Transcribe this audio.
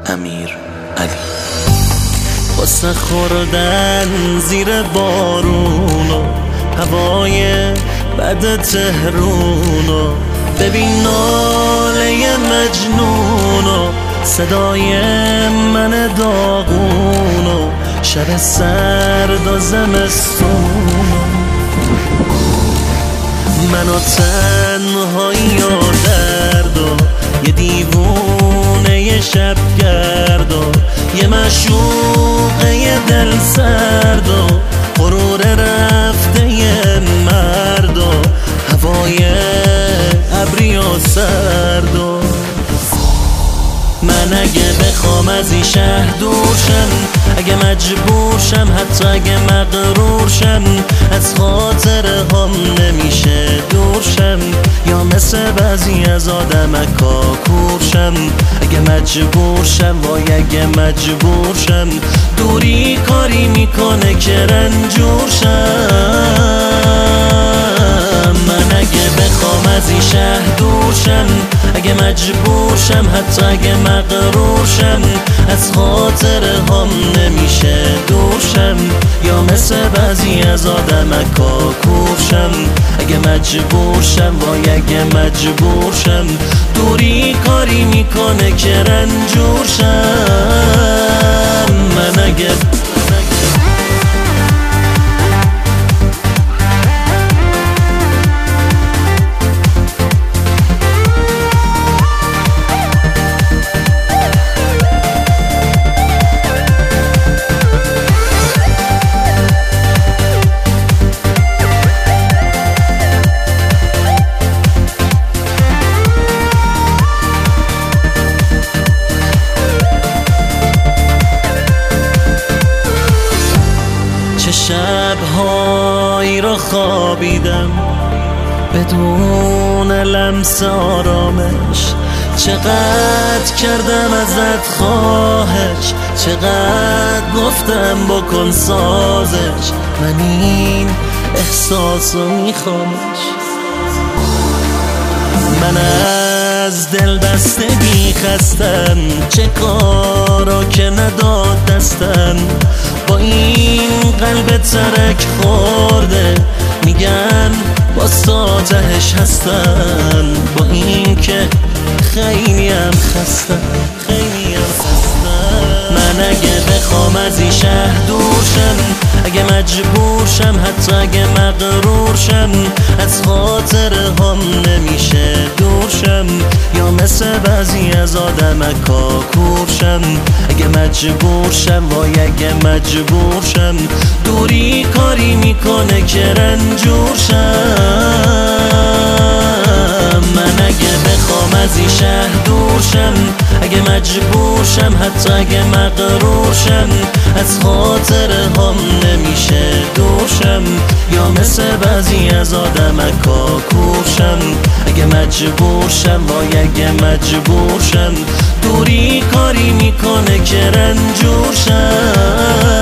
امیر علی. واسه خوردن زیر بارون و هوای بد تهرون و ببین ناله مجنون و صدای من داغون و شب سرد و زمستون من و تنهایی و درد و یه دیوونه یه شب گرد و یه معشوقه یه دل سرد و غرور رفته یه مرد و هوای ابری و سرد و من اگه بخوام از این شهر دور شم، اگه مجبور شم، حتی اگه مغرور شم، از خاطره هم نمیشه دور شم، یا مثل بعضی از آدمکا کور شم. اگه مجبور شم وای اگه مجبور شم، دوری کاری میکنه که رنجور شم. من اگه بخوام از این شهر دور شم، اگه مجبور شم، حتی اگه مغرور شم، از خاطره هم نمیشه دور شم، یا مثل بعضی از آدمکا کور شم. اگه مجبور شم وای اگه مجبور شم، دوری کاری میکنه که رنجور شم. من اگه شب‌هایی را خوابیدم بدون لمس آرامش، چقدر کردم ازت خواهش، چقدر گفتم بکن سازش، من این احساسو میخوامش. من از دل بستگی خستم، چه کارا که نداد دستم، با این قلب ترک خورده میگن باز تا تهش هستم، با این که خیلیم خستم. من اگه بخوام از این شهر دور شم، اگه مجبور شم، حتی اگه مغرور شم، از خاطره هم نمیشه دور شم، یا مثل بعضی از آدمکا کور شم. اگه مجبور شم وای اگه مجبور شم، دوری کاری میکنه که رنجور شم. من اگه بخوام از این شهر دور شم، اگه مجبور شم، حتی اگه مغرور شم، از خاطره هم نمیشه دور شم، یا مثل بعضی از آدمکا کور شم. اگه مجبور شم وای اگه مجبور شم، دوری کاری میکنه که رنجور شم.